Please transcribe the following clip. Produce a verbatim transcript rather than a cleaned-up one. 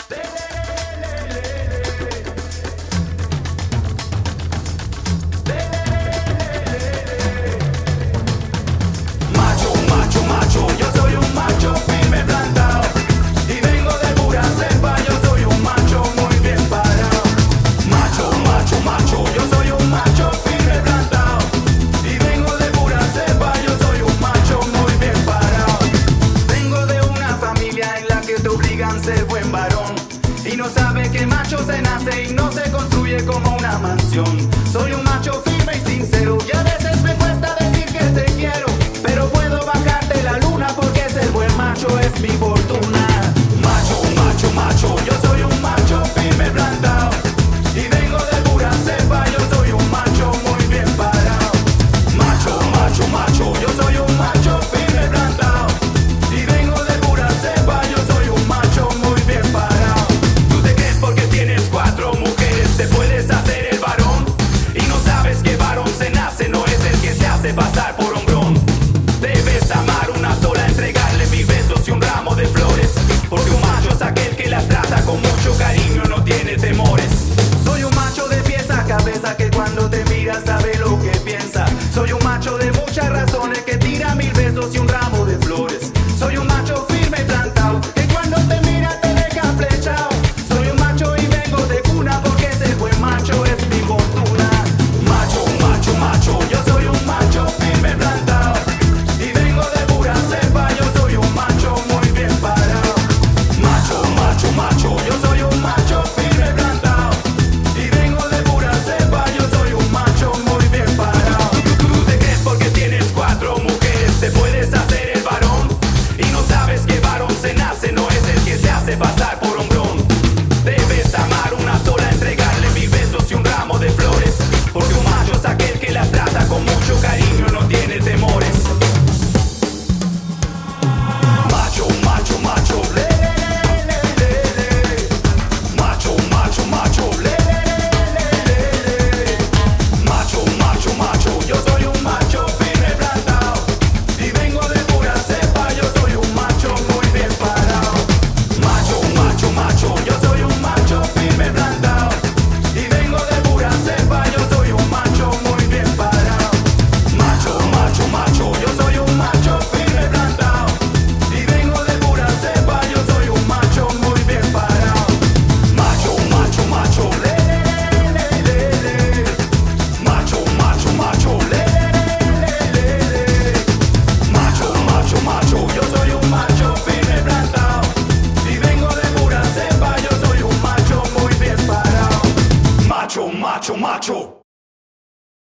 Macho, macho, macho, yo soy un macho firme plantado y vengo de pura cepa, yo soy un macho muy bien parado. Macho, macho, macho, yo soy un macho firme plantado y vengo de pura cepa, yo soy un macho muy bien parado. Vengo de una familia en la que te obligan a ser buen varón y no sabe que macho se nace y no se construye como una mansión. Soy un macho firme y sincero y a veces me cuesta decir que te quiero, pero puedo bajarte la luna porque ser buen macho es mi fortuna. Macho, macho, macho, yo soy un macho firme plantado y vengo de pura cepa, yo soy un macho muy bien parado. Macho, macho, macho, yo soy un macho firme plantado y vengo de pura cepa, yo soy un macho muy bien parado. Tú te crees porque tienes cuatro mujeres te puedes hacer el varón y no sabes que varón se nace, no es el que se hace pasar por hombrón. Debes amar una sola, entregarle mil besos y un ramo de flores, porque un macho es aquel que la trata con mucho cariño, no tiene temores. Soy un macho de pies a cabeza que cuando te mira sabe lo que piensa. Soy un macho de muchas razones que tira mil besos y un ramo de flores. Soy un macho firme y plantado que cuando te mira te deja flechado. Soy un macho y vengo de cuna porque ser buen macho es mi fortuna. Macho, macho, macho, yo soy un macho firme plantado y vengo de pura cepa, yo soy un macho muy bien parado. Macho, macho, macho, yo soy un macho firme plantado y vengo de pura cepa, yo soy un macho muy bien parado. Tú te crees porque tienes cuatro mujeres te puedes hacer el varón y no sabes que varón se nace, no es el que se hace pasar por hombrón. Debes amar una sola, entregarle mil besos y un ramo de flores, porque un macho es aquel que la trata con mucho cariño, no tiene temores. Macho, macho, macho, le, le, le, le, le. Macho, macho, macho, le, le, le, le, le. Macho, macho, macho, yo soy un macho firme plantado y vengo de pura cepa, yo soy un macho muy bien parado. Macho, macho, macho, yo soy un macho firme plantado y vengo de pura cepa, yo soy un macho muy bien parado. Macho, macho, macho, yo soy un macho firme plantado y vengo de pura cepa, yo soy un macho muy bien parado. Macho, macho, macho, le, le, le, le, le. Macho, macho, macho, le, le, le, le. Macho, macho, macho, yo soy un macho firme plantado y vengo de pura cepa, yo soy un macho muy bien parado. Macho, macho, macho.